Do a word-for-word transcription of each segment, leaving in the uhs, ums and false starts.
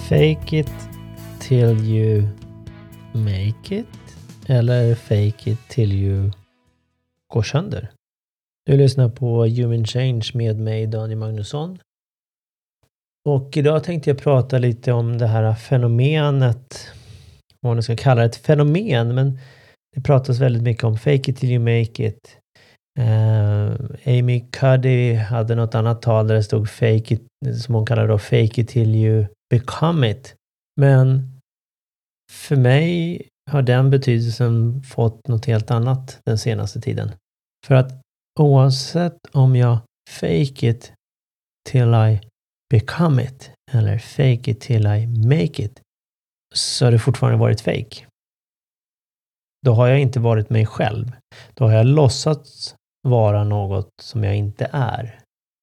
Fake it till you make it eller fake it till you går sönder. Du lyssnar på Human Change med mig, Daniel Magnusson. Och idag tänkte jag prata lite om det här fenomenet, vad man ska kalla det, ett fenomen, men det pratas väldigt mycket om fake it till you make it. Uh, Amy Cuddy hade något annat tal där det stod fake it, som hon kallar då fake it till you become it. Men för mig har den betydelsen fått något helt annat den senaste tiden. För att oavsett om jag fake it till I become it eller fake it till I make it, så har det fortfarande varit fake. Då har jag inte varit mig själv. Då har jag låtsats vara något som jag inte är.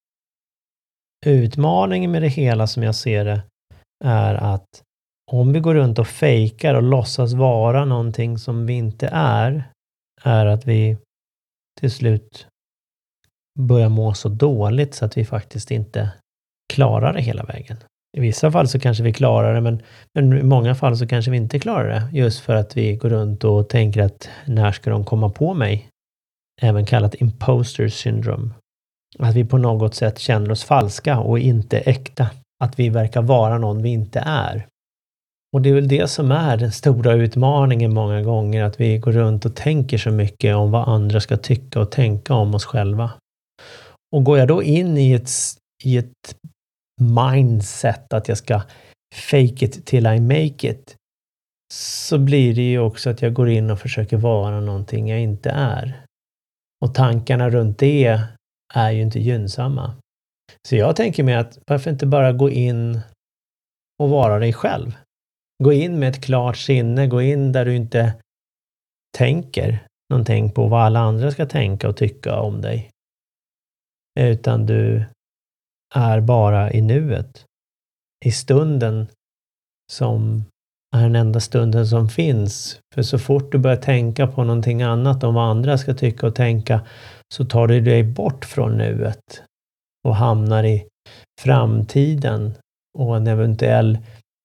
Utmaningen med det hela som jag ser det är att om vi går runt och fejkar och låtsas vara någonting som vi inte är, är att vi till slut börjar må så dåligt så att vi faktiskt inte klarar det hela vägen. I vissa fall så kanske vi klarar det, men, men i många fall så kanske vi inte klarar det. Just för att vi går runt och tänker att när ska de komma på mig? Även kallat imposter syndrome. Att vi på något sätt känner oss falska och inte äkta. Att vi verkar vara någon vi inte är. Och det är väl det som är den stora utmaningen många gånger. Att vi går runt och tänker så mycket om vad andra ska tycka och tänka om oss själva. Och går jag då in i ett, i ett mindset att jag ska fake it till I make it, så blir det ju också att jag går in och försöker vara någonting jag inte är. Och tankarna runt det är ju inte gynnsamma. Så jag tänker mig att varför inte bara gå in och vara dig själv? Gå in med ett klart sinne, gå in där du inte tänker någonting på vad alla andra ska tänka och tycka om dig. Utan du är bara i nuet. I stunden som är den enda stunden som finns. För så fort du börjar tänka på någonting annat om vad andra ska tycka och tänka, så tar du dig bort från nuet och hamnar i framtiden och en eventuell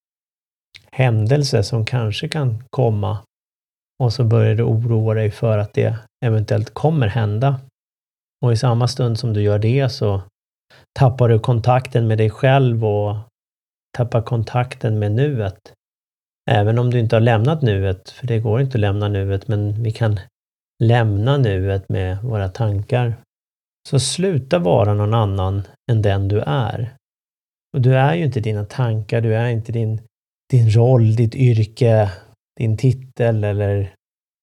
händelse som kanske kan komma, och så börjar du oroa dig för att det eventuellt kommer hända. Och i samma stund som du gör det så tappar du kontakten med dig själv och tappar kontakten med nuet. Även om du inte har lämnat nuet, för det går inte att lämna nuet, men vi kan lämna nuet med våra tankar. Så sluta vara någon annan än den du är. Och du är ju inte dina tankar, du är inte din, din roll, ditt yrke, din titel eller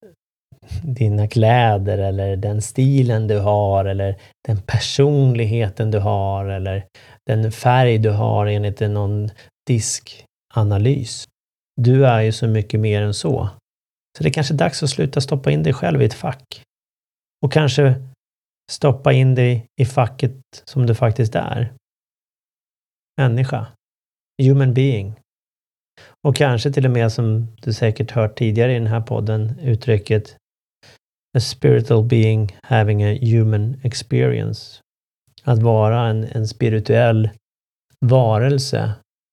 dina kläder eller den stilen du har eller den personligheten du har eller den färg du har enligt någon diskanalys. Du är ju så mycket mer än så. Så det är kanske dags att sluta stoppa in dig själv i ett fack. Och kanske stoppa in dig i facket som du faktiskt är. Människa. Human being. Och kanske till och med, som du säkert hört tidigare i den här podden, uttrycket a spiritual being having a human experience. Att vara en, en spirituell varelse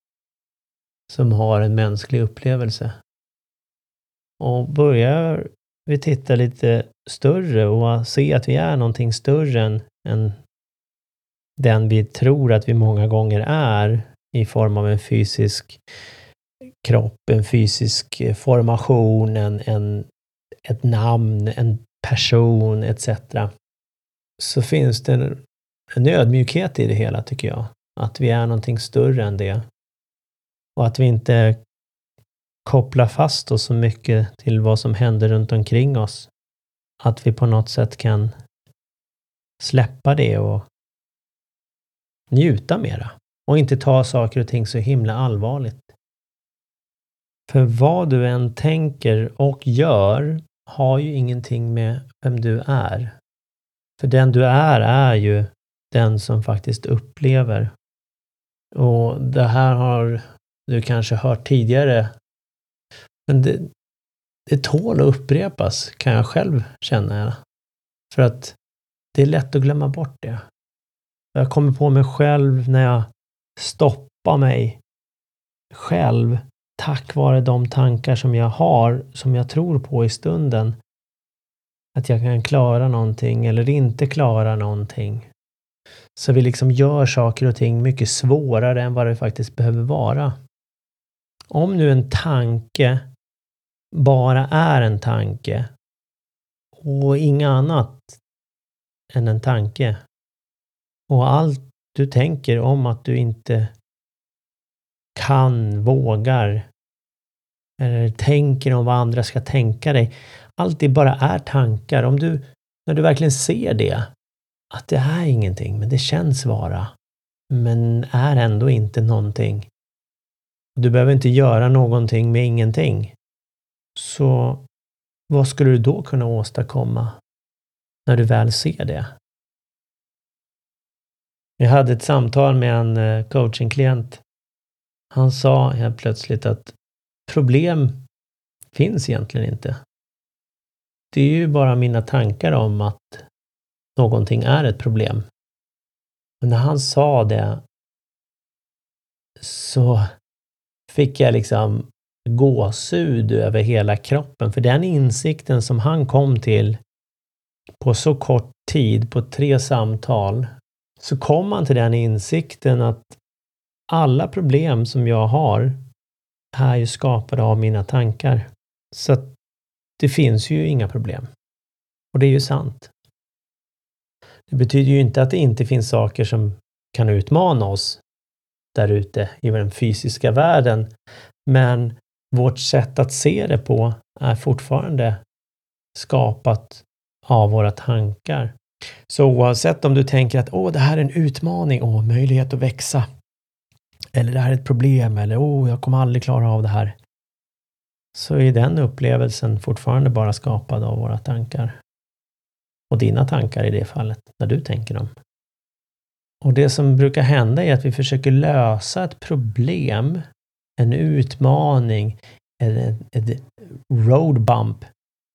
som har en mänsklig upplevelse. Och börjar vi titta lite större och se att vi är någonting större än, än den vi tror att vi många gånger är, i form av en fysisk kropp, en fysisk formation, en, en, ett namn, en person et cetera. Så finns det en, en ödmjukhet i det hela, tycker jag. Att vi är någonting större än det. Och att vi inte kopplar fast oss så mycket till vad som händer runt omkring oss. Att vi på något sätt kan släppa det och njuta mera. Och inte ta saker och ting så himla allvarligt. För vad du än tänker och gör har ju ingenting med vem du är. För den du är är ju den som faktiskt upplever. Och det här har du kanske hört tidigare. Men det, det tål att upprepas, kan jag själv känna. För att det är lätt att glömma bort det. Jag kommer på mig själv när jag stoppar mig själv tack vare de tankar som jag har, som jag tror på i stunden. Att jag kan klara någonting eller inte klara någonting. Så vi liksom gör saker och ting mycket svårare än vad det faktiskt behöver vara. Om nu en tanke bara är en tanke och inget annat än en tanke. Och allt du tänker om att du inte kan, vågar eller tänker om vad andra ska tänka dig. Allt det bara är tankar. Om du, när du verkligen ser det, att det är ingenting, men det känns vara, men är ändå inte någonting. Du behöver inte göra någonting med ingenting. Så vad skulle du då kunna åstadkomma när du väl ser det? Jag hade ett samtal med en coachingklient. Han sa helt plötsligt att problem finns egentligen inte. Det är ju bara mina tankar om att någonting är ett problem. Men när han sa det så fick jag liksom gåshud över hela kroppen. För den insikten som han kom till på så kort tid, på tre samtal, så kom han till den insikten att alla problem som jag har är ju skapade av mina tankar. Så att det finns ju inga problem. Och det är ju sant. Det betyder ju inte att det inte finns saker som kan utmana oss där ute i den fysiska världen. Men vårt sätt att se det på är fortfarande skapat av våra tankar. Så oavsett om du tänker att åh, det här är en utmaning, åh, möjlighet att växa. Eller det här är ett problem, eller åh, jag kommer aldrig klara av det här. Så är den upplevelsen fortfarande bara skapad av våra tankar. Och dina tankar i det fallet, när du tänker dem. Och det som brukar hända är att vi försöker lösa ett problem, en utmaning, ett, ett road bump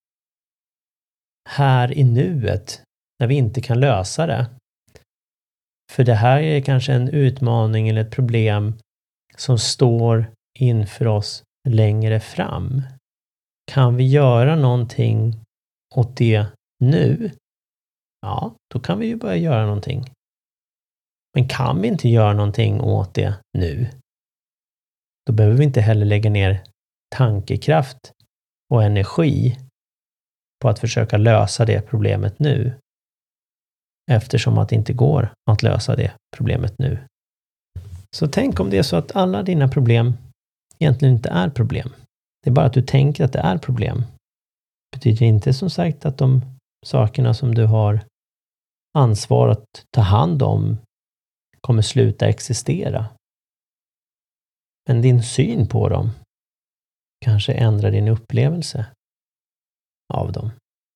här i nuet, när vi inte kan lösa det. För det här är kanske en utmaning eller ett problem som står inför oss längre fram. Kan vi göra någonting åt det nu? Ja, då kan vi ju börja göra någonting. Men kan vi inte göra någonting åt det nu, då behöver vi inte heller lägga ner tankekraft och energi på att försöka lösa det problemet nu. Eftersom att det inte går att lösa det problemet nu. Så tänk om det är så att alla dina problem egentligen inte är problem. Det är bara att du tänker att det är problem. Det betyder inte som sagt att de sakerna som du har ansvar att ta hand om kommer sluta existera. Men din syn på dem kanske ändrar din upplevelse av dem.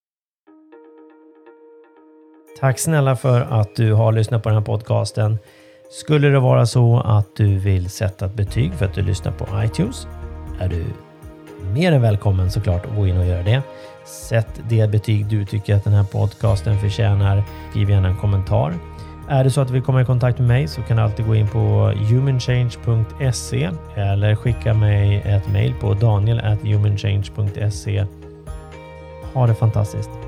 Tack snälla för att du har lyssnat på den här podcasten. Skulle det vara så att du vill sätta ett betyg för att du lyssnar på iTunes, är du mer än välkommen såklart att gå in och göra det. Sätt det betyg du tycker att den här podcasten förtjänar. Skriv gärna en kommentar. Är det så att du vill komma i kontakt med mig så kan du alltid gå in på humanchange punkt se eller skicka mig ett mejl på daniel at humanchange punkt se. Ha det fantastiskt.